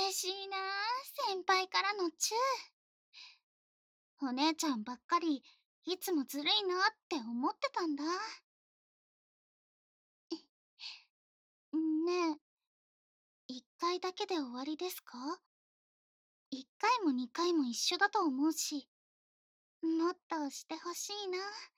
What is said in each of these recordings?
嬉しいなあ、先輩からのチュー。お姉ちゃんばっかり、いつもずるいなって思ってたんだ。ねえ、一回だけで終わりですか？一回も二回も一緒だと思うし、もっとしてほしいな。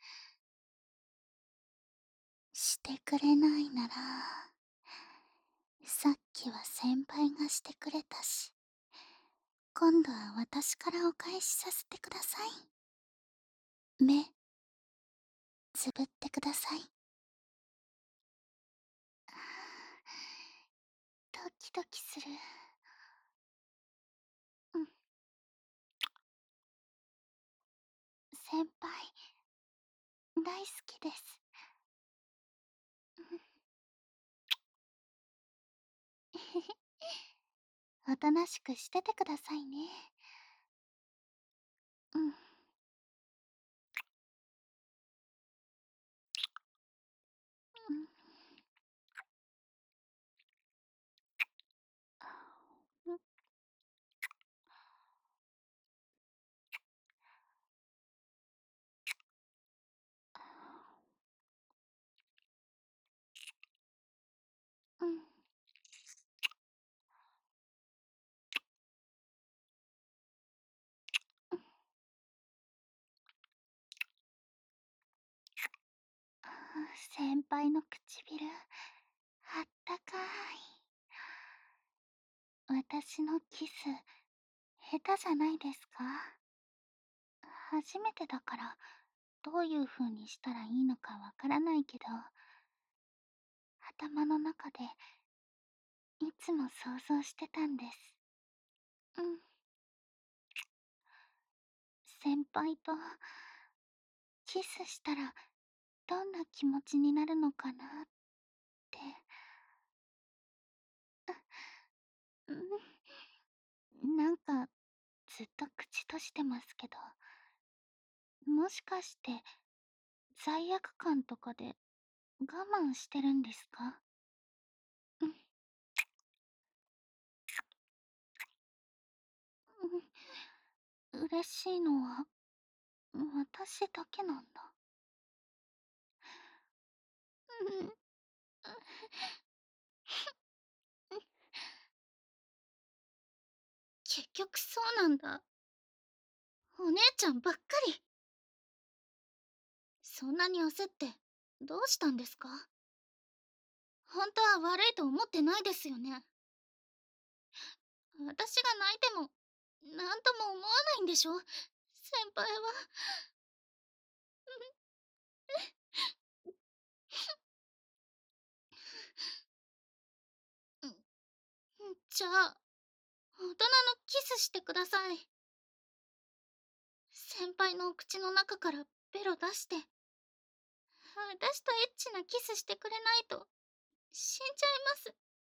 してくれないなら、さっきは先輩がしてくれたし、今度は私からお返しさせてください。目、つぶってください。ドキドキする。うん。先輩、大好きです。おとなしくしててくださいね。うん。うん。うん。うん。先輩の唇、あったかい。私のキス、下手じゃないですか？初めてだから、どういう風にしたらいいのかわからないけど、頭の中でいつも想像してたんです。うん。先輩とキスしたらどんな気持ちになるのかなって。なんかずっと口閉じてますけど、もしかして罪悪感とかで我慢してるんですか？うん。嬉しいのは私だけなんだ。うん。結局そうなんだ。お姉ちゃんばっかり。そんなに焦ってどうしたんですか？本当は悪いと思ってないですよね？私が泣いても何とも思わないんでしょ？先輩は。うん。じゃあ大人のキスしてください。先輩のお口の中からベロ出して、私とエッチなキスしてくれないと死んじゃいます。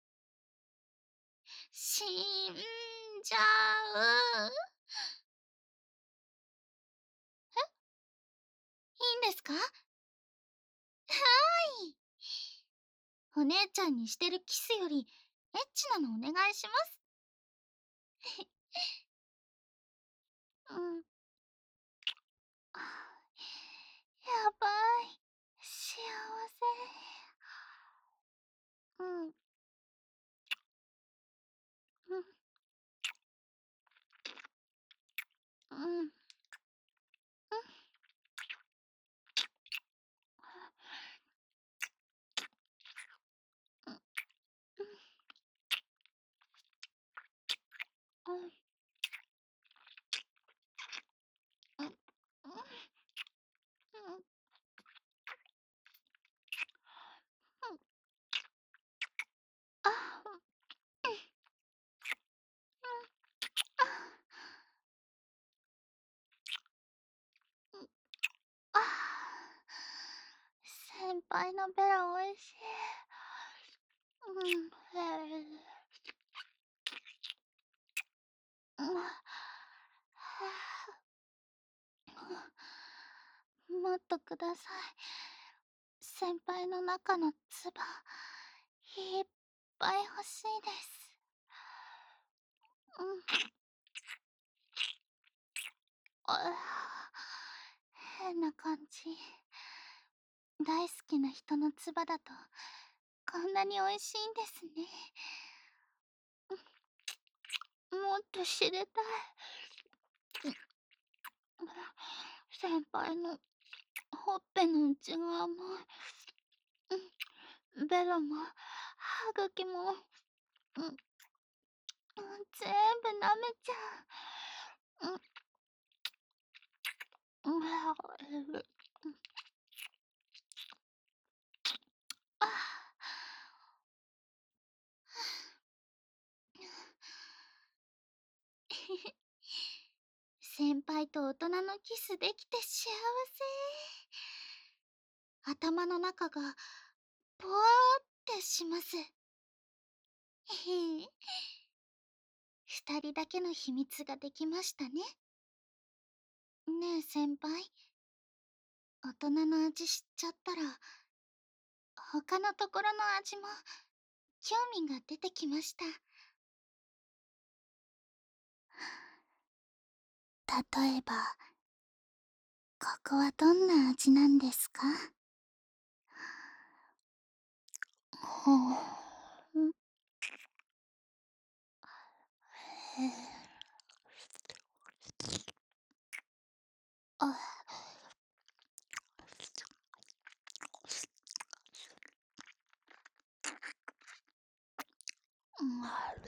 死んじゃう。いいんですか？はーい。お姉ちゃんにしてるキスよりエッチなのお願いします。うん。やばい。幸せ。うん。うん。うん。うん。うん。うん。うん。あ、あ、先輩のベロおいしい。うん。うん。もっとください。先輩の中の唾、いっぱい欲しいです。 うん。あ変な感じ。大好きな人の唾だと、こんなに美味しいんですね。もっと知りたい。先輩のほっぺの内側も、ベロも、歯茎も、全部舐めちゃう。あ先輩と大人のキスできて幸せ。頭の中がぽわーってします。二人だけの秘密ができましたね。ねえ先輩、大人の味知っちゃったら、他のところの味も興味が出てきました。例えば、ここはどんな味なんですか？ほう。へえ。あ、うん。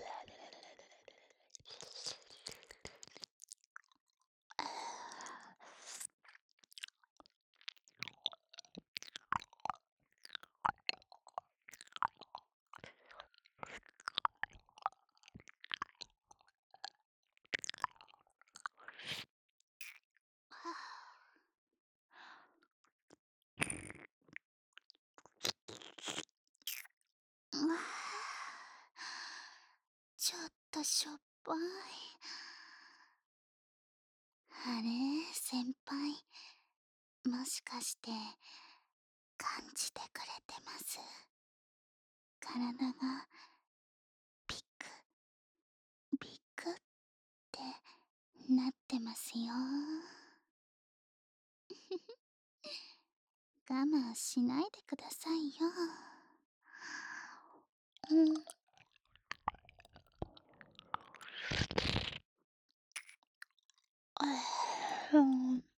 ちょっとしょっぱい。あれ、先輩。もしかして、感じてくれてます？体が、ピク、ピクってなってますよ。我慢しないでくださいよ。うん。うん。うん。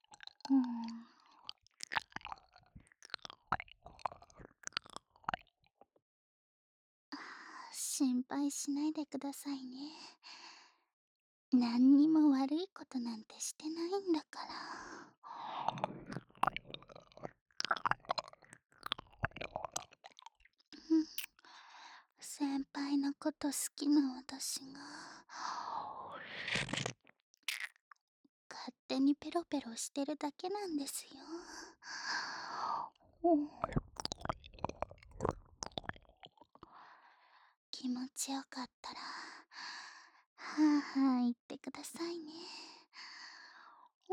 心配しないでくださいね。何にも悪いことなんてしてないんだから。うん。先輩のこと好きな私が勝手にペロペロしてるだけなんですよ。うん。気持ちよかったらはあはあ言ってくださいね。うん。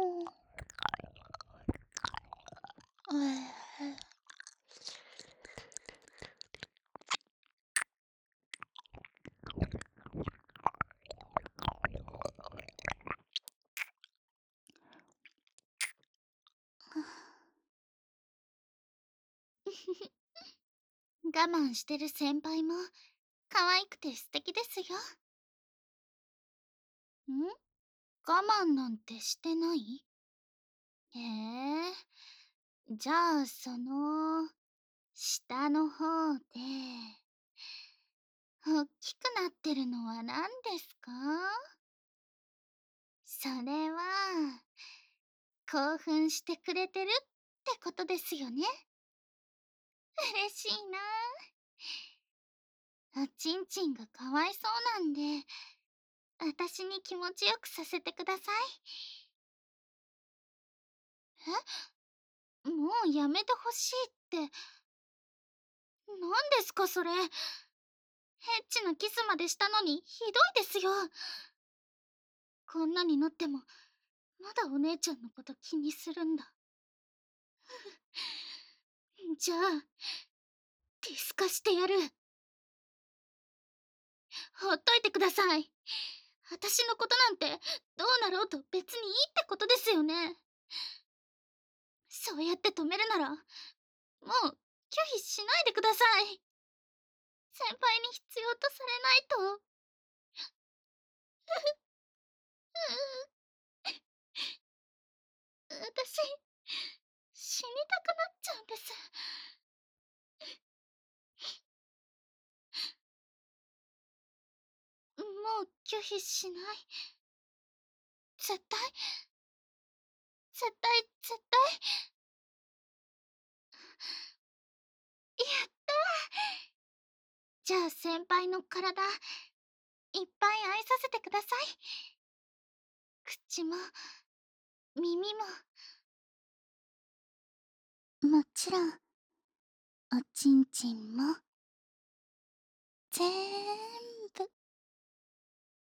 我慢してる先輩も可愛くて素敵ですよ。ん？我慢なんてしてない？へえ。じゃあ下の方で大きくなってるのは何ですか？それは興奮してくれてるってことですよね。嬉しいな。おちんちんがかわいそうなんで、私に気持ちよくさせてください。もうやめてほしいって、何ですかそれ。エッチなキスまでしたのにひどいですよ。こんなになってもまだお姉ちゃんのこと気にするんだ。じゃあキス化してやる。ほっといてください。 私のことなんてどうなろうと別にいいってことですよね。そうやって止めるなら、もう拒否しないでください。先輩に必要とされないと。私、死にたくなっちゃうんです。もう拒否しない。絶対、絶対、絶対。やったー。じゃあ先輩の体、いっぱい愛させてください。口も、耳も。もちろん、おちんちんも、ぜ